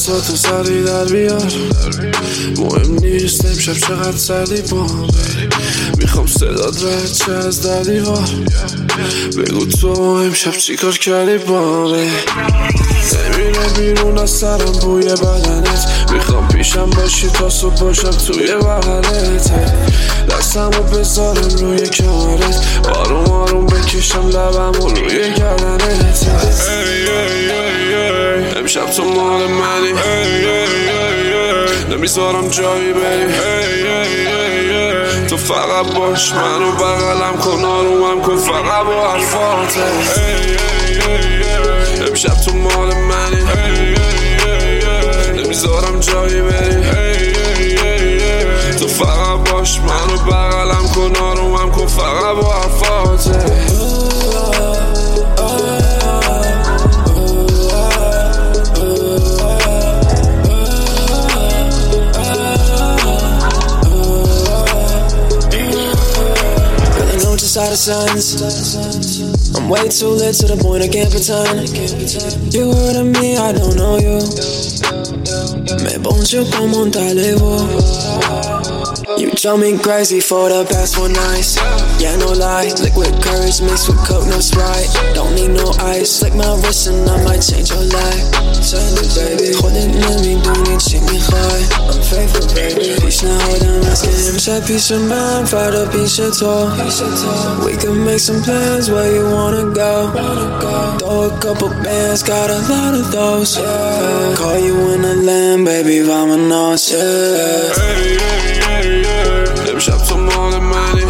حواساتو سری در بیار. مهم نیست امشب چقدر سردی بام، میخوام صدات رد چه از در دیوار. بگو تو امشب چی کار کردی بامه، نمیره بیرون از سرم بوی بدنت. میخوام پیشم باشی تا صبح باشم توی بغلت. دستمو بذارم روی کمرت، آروم آروم بکشم لبمو روی گردنت. امشب تو مال منی، نمیذارم جایی بری. تو فقط باش منو بغلم کن، آرومم کن فقط با حرفاته. امشب تو مال منی، نمیذارم جایی بری. تو فقط باش منو بغلم کن، آرومم کن فقط با حرفاته. Out of sense, I'm way too lit to the point I can't pretend. You heard of me, I don't know you. Me poncho como un talebo. You drove me crazy for the past 4 nights. Yeah, no lie, liquid courage mixed with coke, no Sprite. Don't need no ice, lick my wrist and I might change your life. Change it, baby. خودت نمیدونی چی میخوای. I'm faithful, baby. پیش نهادم از که امشب پیش من، فردا پیش تو. We can make some plans where you wanna go. Throw a couple bands, got a lot of those. Yeah. Call you in the land, baby, vámonos. Yeah. امشب تو مال منی،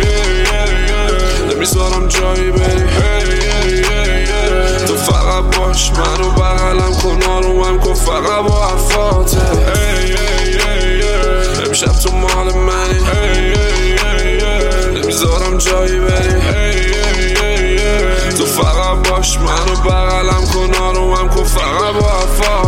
نمیذارم جایی بری. تو فقط باش منو بغلم کن، آرومم کن فقط با حرفاته. امشب تو مال منی، نمیذارم جایی بری. تو فقط باش منو بغلم کن، آرومم کن فقط با حرفاته.